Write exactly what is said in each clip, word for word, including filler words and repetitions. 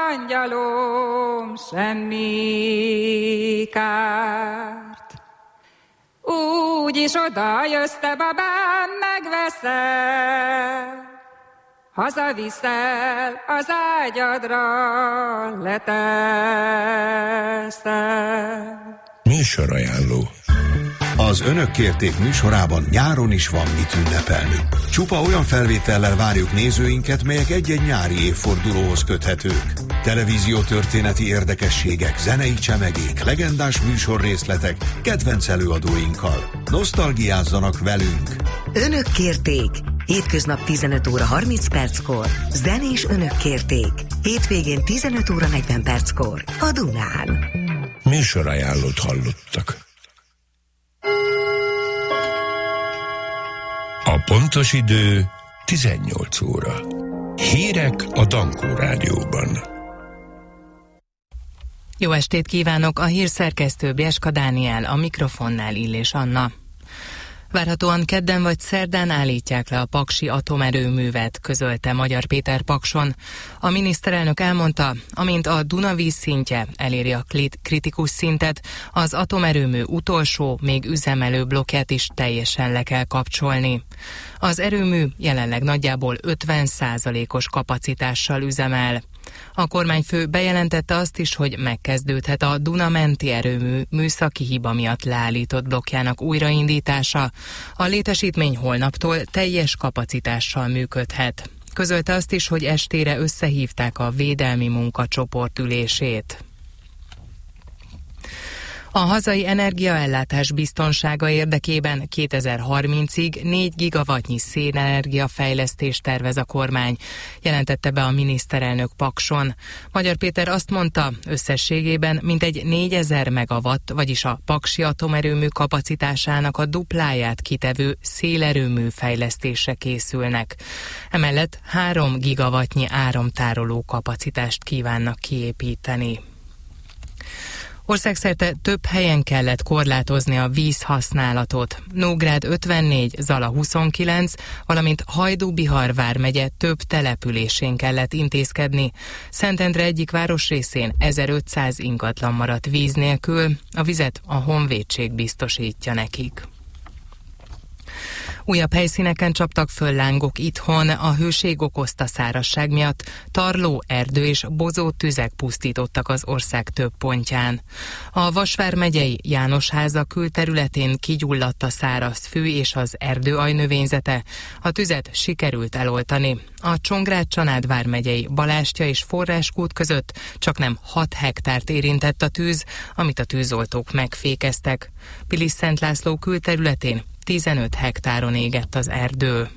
angyalom, semmi kárt. Úgyis oda jössz te, babám, megveszel, hazaviszel, az ágyadra letesztel. Műsorajánló. Az Önök kérték műsorában nyáron is van mit ünnepelni. Csupa olyan felvétellel várjuk nézőinket, melyek egy-egy nyári évfordulóhoz köthetők. Televíziótörténeti érdekességek, zenei csemegék, legendás műsorrészletek, kedvenc előadóinkkal. Nosztalgiázzanak velünk! Önök kérték. Hétköznap tizenöt óra harminc perckor. Zenés Önök kérték. Hétvégén tizenöt óra negyven perckor. A Dunán. Műsorajánlót hallottak. A pontos idő tizennyolc óra. Hírek a Dankó Rádióban. Jó estét kívánok, a hírszerkesztő Bieska Dániel, a mikrofonnál Illés Anna. Várhatóan kedden vagy szerdán állítják le a paksi atomerőművet, közölte Magyar Péter Pakson. A miniszterelnök elmondta, amint a Duna vízszintje eléri a kritikus szintet, az atomerőmű utolsó, még üzemelő blokkját is teljesen le kell kapcsolni. Az erőmű jelenleg nagyjából ötven százalékos kapacitással üzemel. A kormányfő bejelentette azt is, hogy megkezdődhet a Duna menti erőmű műszaki hiba miatt leállított blokkjának újraindítása. A létesítmény holnaptól teljes kapacitással működhet. Közölte azt is, hogy estére összehívták a védelmi munkacsoport ülését. A hazai energiaellátás biztonsága érdekében kétezer-harmincig négy gigawattnyi szénenergia fejlesztést tervez a kormány, jelentette be a miniszterelnök Pakson. Magyar Péter azt mondta, összességében mintegy négyezer megawatt, vagyis a paksi atomerőmű kapacitásának a dupláját kitevő szélerőmű fejlesztésre készülnek. Emellett három gigawattnyi áramtároló kapacitást kívánnak kiépíteni. Országszerte több helyen kellett korlátozni a vízhasználatot. Nógrád ötvennégy, Zala huszonkilenc, valamint Hajdú-Bihar vármegye több településén kellett intézkedni. Szentendre egyik városrészén ezerötszáz ingatlan maradt víz nélkül, a vizet a honvédség biztosítja nekik. Újabb helyszíneken csaptak föl lángok itthon, a hőség okozta szárazság miatt tarló, erdő és bozó tüzek pusztítottak az ország több pontján. A Vas vármegyei Jánosháza külterületén kigyulladt a száraz fű és az erdő ajnövényzete, a tüzet sikerült eloltani. A Csongrád-Csanád vármegyei Balástya és Forráskút között csaknem hat hektárt érintett a tűz, amit a tűzoltók megfékeztek. Pilis-Szent László külterületén tizenöt hektáron égett az erdő.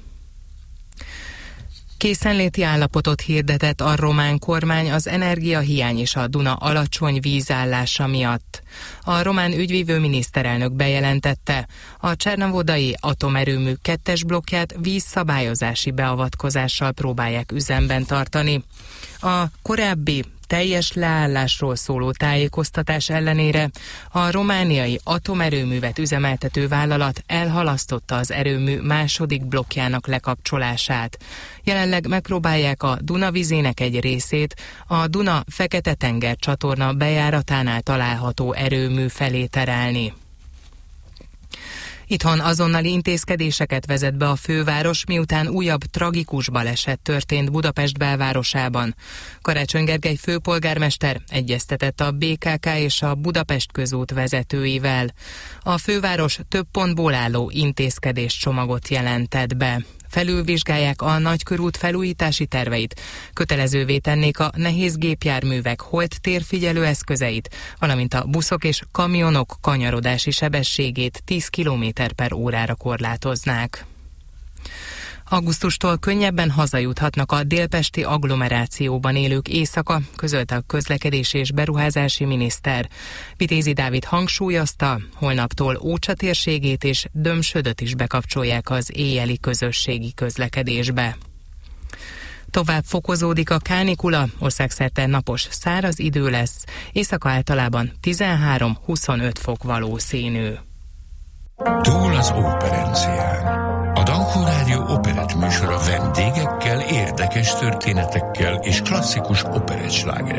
Készenléti állapotot hirdetett a román kormány az energiahiány és a Duna alacsony vízállása miatt. A román ügyvívő miniszterelnök bejelentette, a csernavodai atomerőmű kettes blokkját vízszabályozási beavatkozással próbálják üzemben tartani. A korábbi teljes leállásról szóló tájékoztatás ellenére a romániai atomerőművet üzemeltető vállalat elhalasztotta az erőmű második blokkjának lekapcsolását. Jelenleg megpróbálják a Duna vizének egy részét a Duna Fekete-tenger csatorna bejáratánál található erőmű felé terelni. Itthon azonnali intézkedéseket vezet be a főváros, miután újabb tragikus baleset történt Budapest belvárosában. Karácsony Gergely főpolgármester egyeztetett a bé ká ká és a Budapest közút vezetőivel. A főváros több pontból álló intézkedéscsomagot jelentett be. Felülvizsgálják a nagykörút felújítási terveit, kötelezővé tennék a nehéz gépjárművek holt térfigyelő eszközeit, valamint a buszok és kamionok kanyarodási sebességét tíz kilométer per órára korlátoznák. Augusztustól könnyebben hazajuthatnak a délpesti agglomerációban élők éjszaka, közölte a közlekedési és beruházási miniszter. Vitézi Dávid hangsúlyozta, holnaptól Ócsa térségét és Dömsödöt is bekapcsolják az éjjeli közösségi közlekedésbe. Tovább fokozódik a kánikula, országszerte napos száraz idő lesz, éjszaka általában tizenhárom-huszonöt fok valószínű. Túl az operencián. A Dankó Rádió operett műsora vendégekkel, érdekes történetekkel és klasszikus operettslágerek.